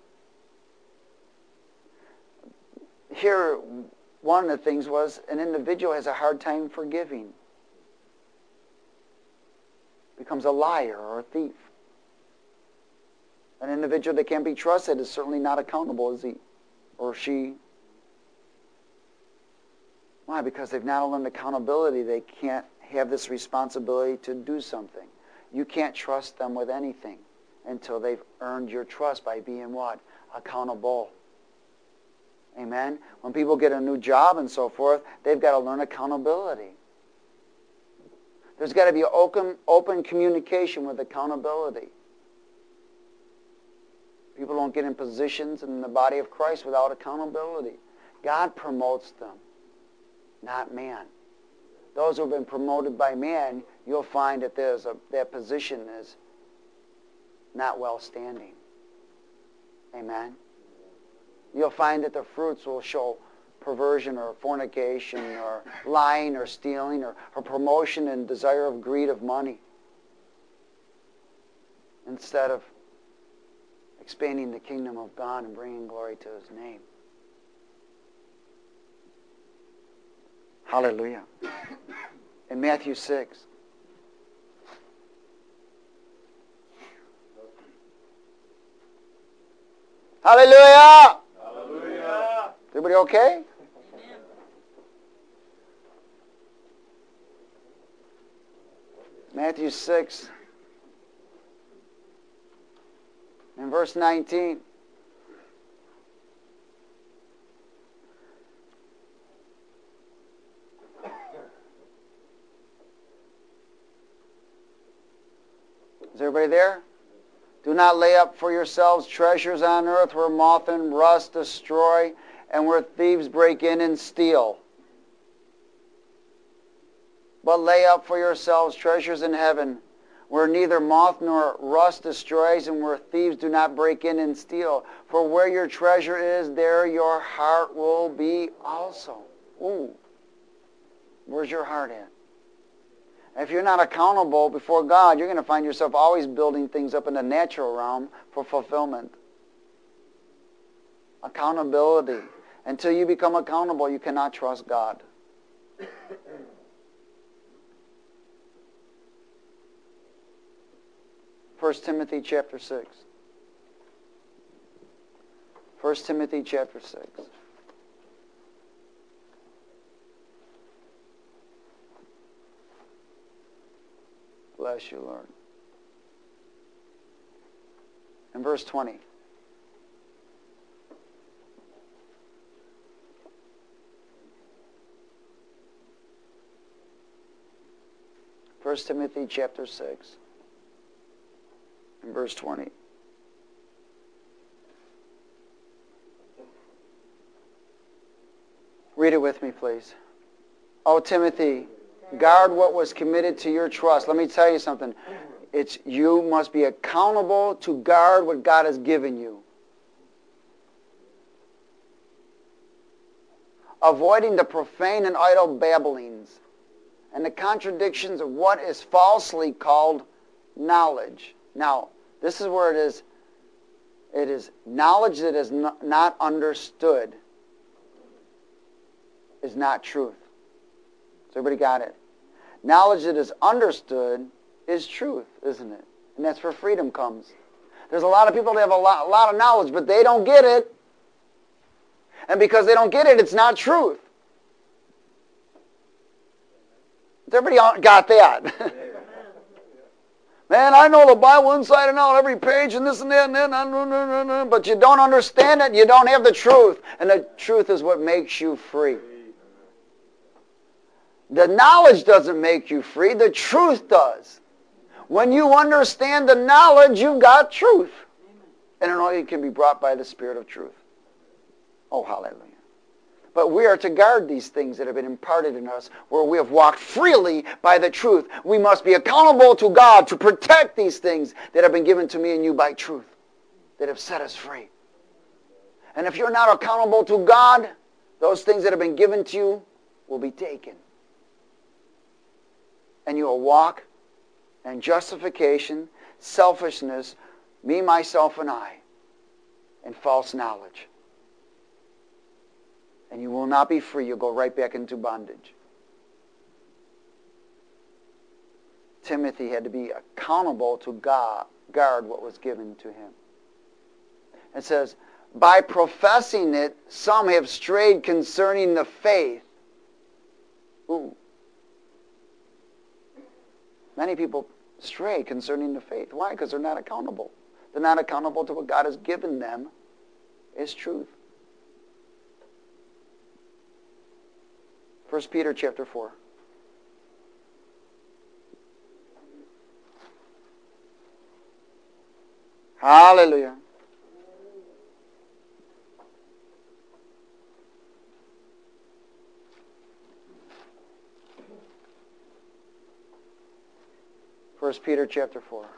Here, one of the things was an individual has a hard time forgiving. Becomes a liar or a thief. An individual that can't be trusted is certainly not accountable, is he or she? Why? Because they've not learned accountability. They can't have this responsibility to do something. You can't trust them with anything until they've earned your trust by being what? Accountable. Amen? When people get a new job and so forth, they've got to learn accountability. There's got to be open, open communication with accountability. People don't get in positions in the body of Christ without accountability. God promotes them, not man. Those who have been promoted by man, you'll find that there's a, that position is not well standing. Amen? You'll find that the fruits will show perversion or fornication or lying or stealing or, or promotion and desire of greed of money, instead of expanding the kingdom of God and bringing glory to His name. Hallelujah. In Matthew six. Hallelujah! Hallelujah! Everybody okay? Amen. Matthew six. In verse nineteen. Is everybody there? Do not lay up for yourselves treasures on earth where moth and rust destroy and where thieves break in and steal. But lay up for yourselves treasures in heaven where neither moth nor rust destroys and where thieves do not break in and steal. For where your treasure is, there your heart will be also. Ooh. Where's your heart at? If you're not accountable before God, you're going to find yourself always building things up in the natural realm for fulfillment. Accountability. Until you become accountable, you cannot trust God. First Timothy chapter six. First Timothy chapter six. Bless you, Lord. In verse twenty. First Timothy chapter six. In verse twenty. Read it with me, please. O Timothy, guard what was committed to your trust. Let me tell you something. It's you must be accountable to guard what God has given you. Avoiding the profane and idle babblings and the contradictions of what is falsely called knowledge. Now, this is where it is. It is knowledge that is not understood is not truth. So everybody got it? Knowledge that is understood is truth, isn't it? And that's where freedom comes. There's a lot of people that have a lot, a lot of knowledge, but they don't get it. And because they don't get it, it's not truth. Everybody got that? Man, I know the Bible inside and out, every page and this and that and that, but you don't understand it, you don't have the truth. And the truth is what makes you free. The knowledge doesn't make you free, the truth does. When you understand the knowledge, you've got truth. And it only can be brought by the Spirit of truth. Oh, hallelujah. But we are to guard these things that have been imparted in us, where we have walked freely by the truth. We must be accountable to God to protect these things that have been given to me and you by truth, that have set us free. And if you're not accountable to God, those things that have been given to you will be taken. And you will walk in justification, selfishness, me, myself, and I, and false knowledge. And you will not be free. You'll go right back into bondage. Timothy had to be accountable to God, guard what was given to him. It says, by professing it, some have strayed concerning the faith. Ooh. Many people stray concerning the faith. Why? Because they're not accountable. They're not accountable to what God has given them is truth. First Peter chapter four. Hallelujah. First Peter chapter four.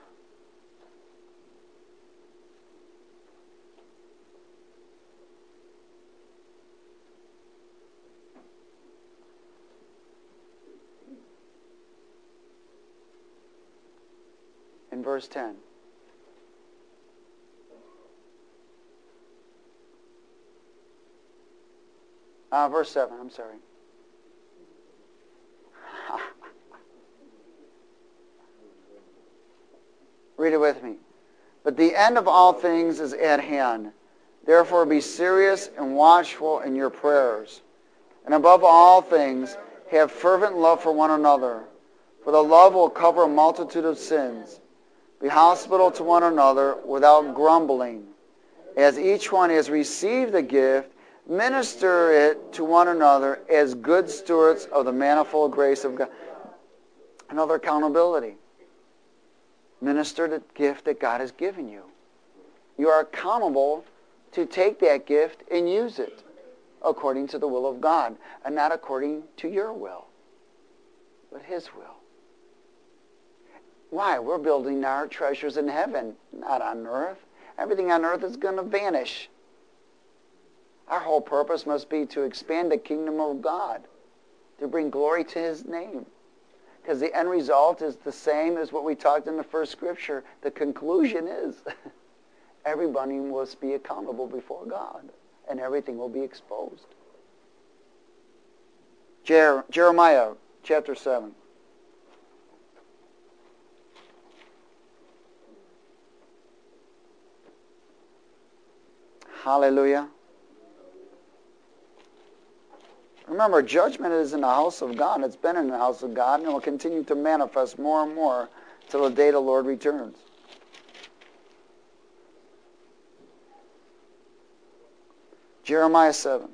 in verse ten. Uh, verse seven, I'm sorry. Read it with me. But the end of all things is at hand. Therefore be serious and watchful in your prayers. And above all things, have fervent love for one another. For the love will cover a multitude of sins. Be hospitable to one another without grumbling. As each one has received the gift, minister it to one another as good stewards of the manifold grace of God. Another accountability. Minister the gift that God has given you. You are accountable to take that gift and use it according to the will of God, and not according to your will, but His will. Why? We're building our treasures in heaven, not on earth. Everything on earth is going to vanish. Our whole purpose must be to expand the kingdom of God, to bring glory to His name. Because the end result is the same as what we talked in the first scripture. The conclusion is everybody must be accountable before God, and everything will be exposed. Jer- Jeremiah chapter seven. Hallelujah. Remember, judgment is in the house of God. It's been in the house of God, and it will continue to manifest more and more till the day the Lord returns. Jeremiah seven.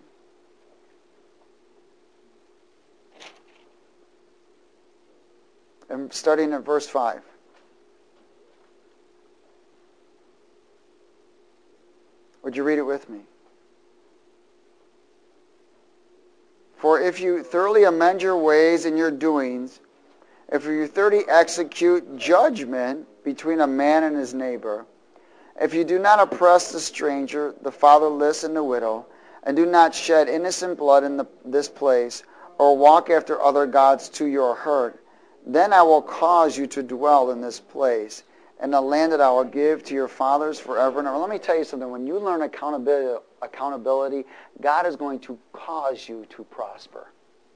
And starting at verse five. Would you read it with me? For if you thoroughly amend your ways and your doings, if you thoroughly execute judgment between a man and his neighbor, if you do not oppress the stranger, the fatherless, and the widow, and do not shed innocent blood in the, this place, or walk after other gods to your hurt, then I will cause you to dwell in this place, and the land that I will give to your fathers forever and ever. Let me tell you something. When you learn accountability, accountability, God is going to cause you to prosper.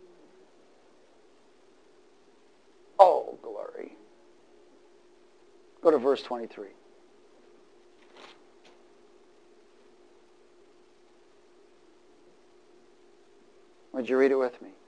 Oh, glory. Go to verse twenty-three. Would you read it with me?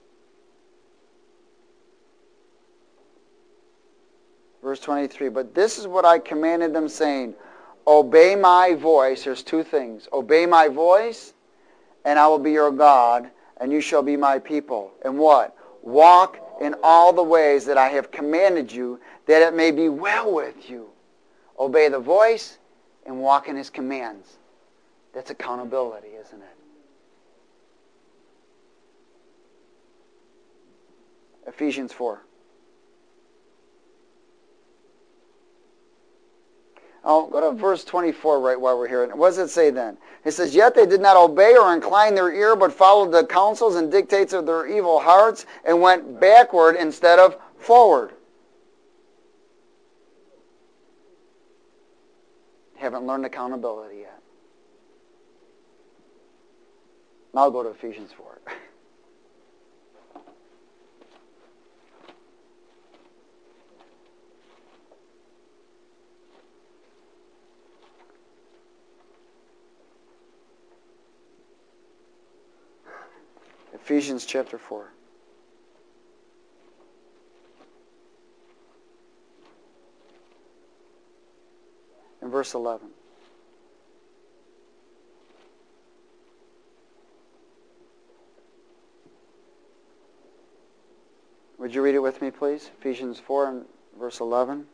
Verse twenty-three, but this is what I commanded them, saying, obey my voice. There's two things. Obey my voice, and I will be your God, and you shall be my people. And what? Walk in all the ways that I have commanded you, that it may be well with you. Obey the voice and walk in His commands. That's accountability, isn't it? Ephesians four. Oh, go to verse twenty-four right while we're here. What does it say then? It says, yet they did not obey or incline their ear, but followed the counsels and dictates of their evil hearts, and went backward instead of forward. Haven't learned accountability yet. I'll go to Ephesians four. Ephesians chapter four. And verse eleven. Would you read it with me, please? Ephesians four and verse eleven.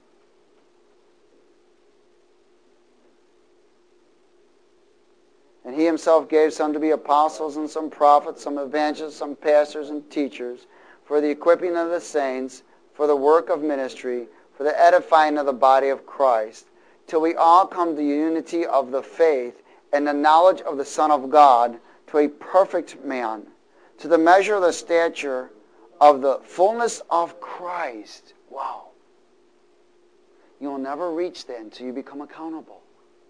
And He Himself gave some to be apostles, and some prophets, some evangelists, some pastors and teachers, for the equipping of the saints, for the work of ministry, for the edifying of the body of Christ, till we all come to the unity of the faith and the knowledge of the Son of God, to a perfect man, to the measure of the stature of the fullness of Christ. Wow. You'll never reach that until you become accountable.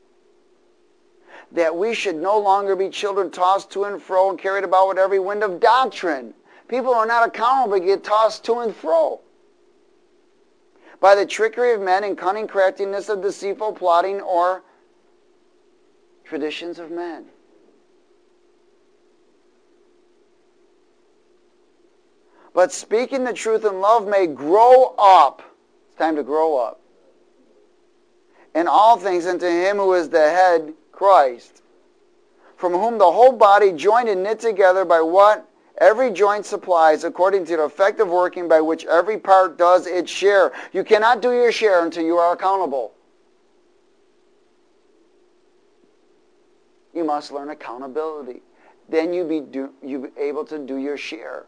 That we should no longer be children tossed to and fro and carried about with every wind of doctrine. People are not accountable but get tossed to and fro by the trickery of men and cunning craftiness of deceitful plotting or traditions of men. But speaking the truth in love may grow up. It's time to grow up. In all things unto him who is the head, Christ, from whom the whole body joined and knit together by what every joint supplies, according to the effective working by which every part does its share. You cannot do your share until you are accountable. You must learn accountability. Then you be do, you be able to do your share.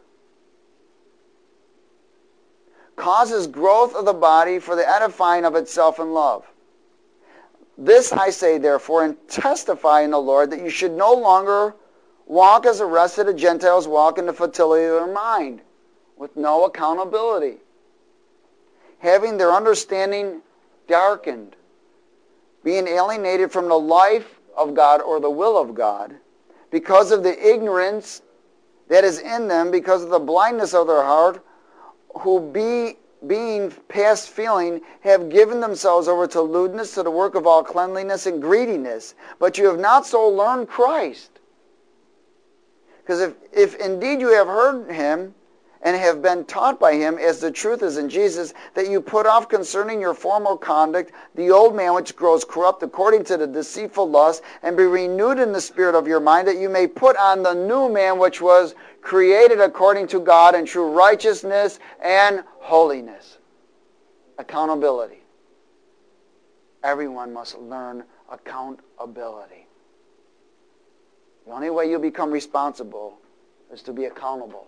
Causes growth of the body for the edifying of itself in love. This I say, therefore, and testify in the Lord, that you should no longer walk as the rest of the Gentiles walk in the futility of their mind, with no accountability, having their understanding darkened, being alienated from the life of God or the will of God, because of the ignorance that is in them, because of the blindness of their heart, who be being past feeling, have given themselves over to lewdness, to the work of all cleanliness and greediness. But you have not so learned Christ. Because if, if indeed you have heard him and have been taught by him, as the truth is in Jesus, that you put off concerning your former conduct the old man which grows corrupt according to the deceitful lust, and be renewed in the spirit of your mind, that you may put on the new man which was created according to God in true righteousness and holiness. Accountability. Everyone must learn accountability. The only way you become responsible is to be accountable.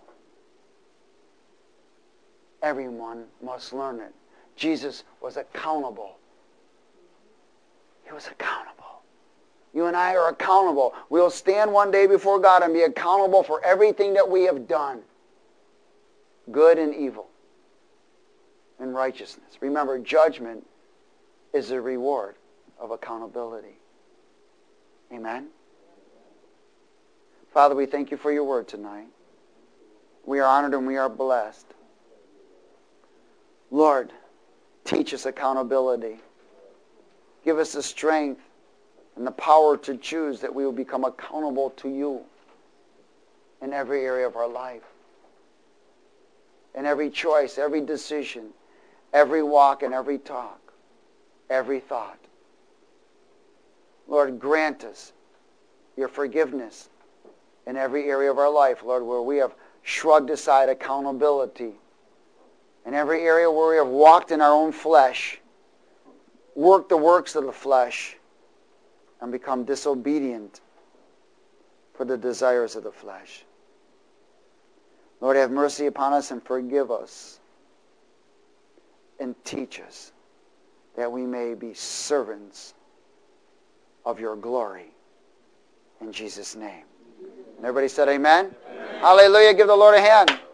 Everyone must learn it. Jesus was accountable. He was accountable. You and I are accountable. We'll stand one day before God and be accountable for everything that we have done. Good and evil. And righteousness. Remember, judgment is the reward of accountability. Amen? Father, we thank you for your word tonight. We are honored and we are blessed. Lord, teach us accountability. Give us the strength and the power to choose that we will become accountable to you in every area of our life. In every choice, every decision, every walk and every talk, every thought. Lord, grant us your forgiveness in every area of our life, Lord, where we have shrugged aside accountability. In every area where we have walked in our own flesh, worked the works of the flesh, and become disobedient for the desires of the flesh. Lord, have mercy upon us and forgive us and teach us that we may be servants of your glory. In Jesus' name. And everybody said amen? Amen. Hallelujah. Give the Lord a hand.